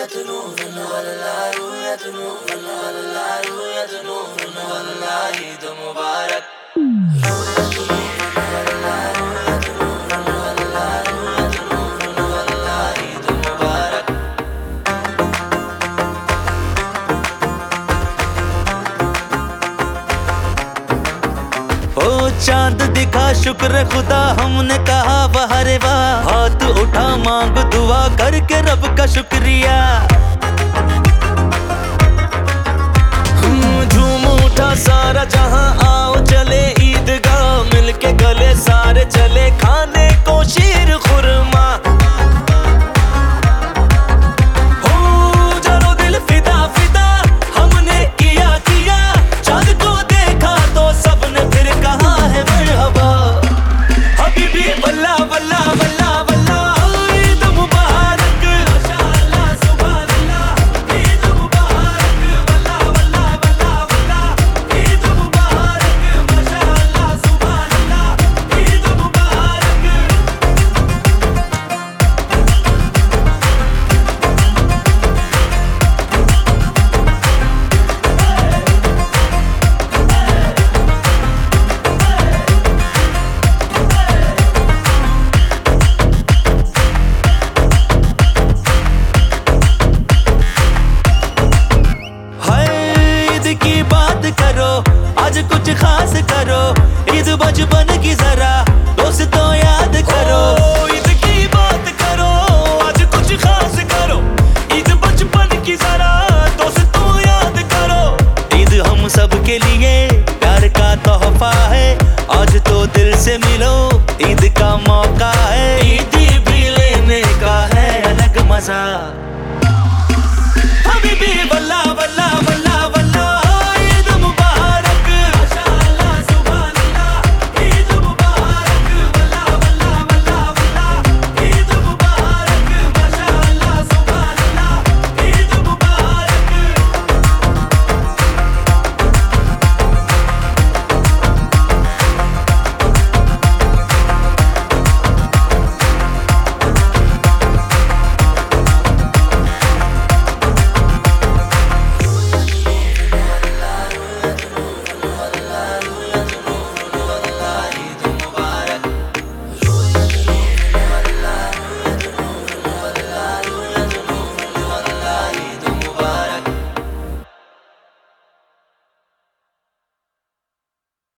ईद मुबारक। ओ चांद दिखा शुक्र खुदा, हमने कहा वाह रे वाह। हाथ उठा मांग दुआ करके रब का शुक्रिया। झूम उठा सारा जहां, आओ चले ईदगाह। मिलके गले सारे चले खाने को शीर खुरमा। हो चलो दिल फिदा फिदा, हमने किया किया। चांद को देखा तो सबने फिर कहा है मरहबा। हबीबी वल्ला वल्ला वल्ला वल्ला, ईद मुबारक। माशाअल्लाह सुभान अल्लाह, ईद मुबारक। वल्ला वल्ला वल्ला वल्ला, ईद मुबारक। माशाअल्लाह सुभान अल्लाह, ईद मुबारक। ईद की बात करो, आज कुछ खास करो। ईद बचपन की जरा दोस्तों याद करो। ईद की बात करो, आज कुछ खास करो। ईद बचपन की जरा दोस्तों याद करो। ईद हम सब के लिए प्यार का तोहफा है। आज तो दिल से मिलो, ईद का मौका है। ईदी भी लेने का है अलग मजा। हबीबी वल्ला वल्ला वल्ला।